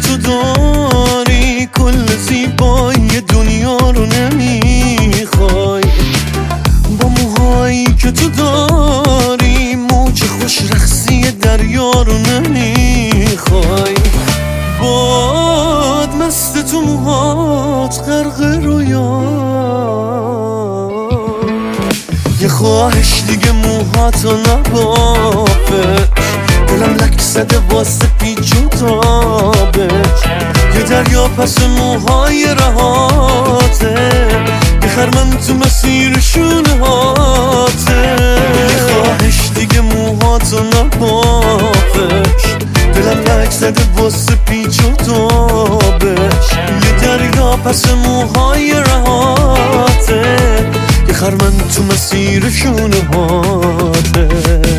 تو داری کل زیبایی دنیا رو نمیخوای، با موهایی که تو داری موج خوش رقصی دریا رو نمیخوای، باد مست تو موهات غرق رویا. یه خواهش دیگه موهاتو نبافش، دلم لک زده واسه پیچ و تابش، یه دریا پس موهای رهاته، یه خرمن تو مسیر شونه هاته. یه خواهش دیگه موهاتو نبافش، دلم لک زده واسه پیچ و تابش، یه دریا پس موهای رهاته، یه خرمن تو مسیر شونه هاته.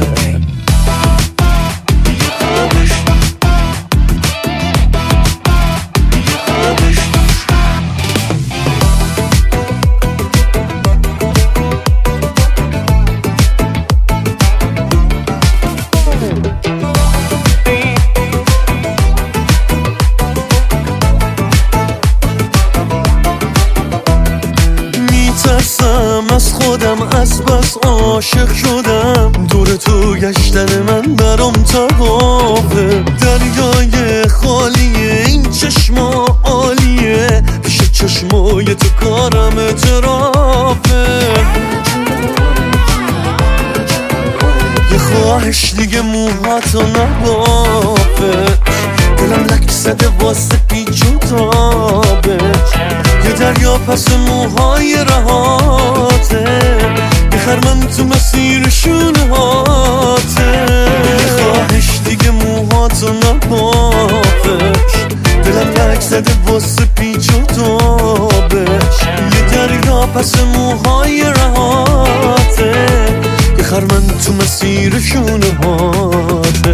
میترسم از خودم، از بس عاشق شدم، دور تو گشتن من برام طوافه. دریای خالیه این چشما عالیه، پیش چشمای تو کارم اعترافه. یه خواهش دیگه موهاتو نبافش، دلم لک زده واسه پیچ و تابش، یه دریا پس موهای رهاته، یه خرمن تو مسیر شونه هاته. یه خواهش دیگه موهاتو نبافش، دلم لک زده واسه پیچ و تابش، یه دریا پس موهای رهاته، یه خرمن تو مسیر شونه هاته.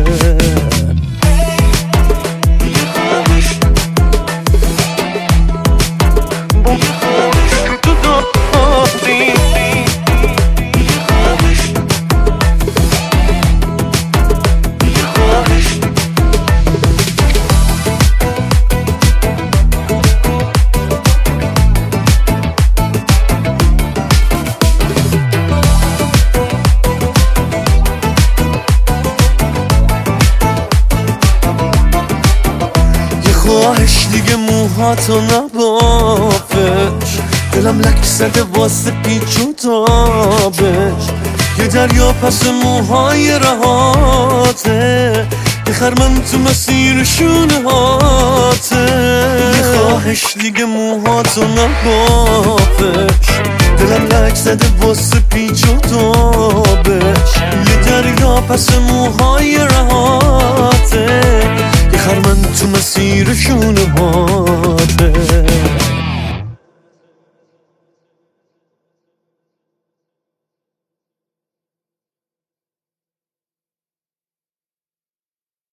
خواهش دیگه موهاتو نبافش، دلم لک زده واسه پیچ و تابش، یه دریا پس موهای رهاته، یه خرمن تو مسیر شونه هاته. یه خواهش دیگه موهاتو نبافش، دلم لک زده واسه پیچ و تابش، یه دریا پس موهای رهاته، یه خرمن تو مسیر شونه ها.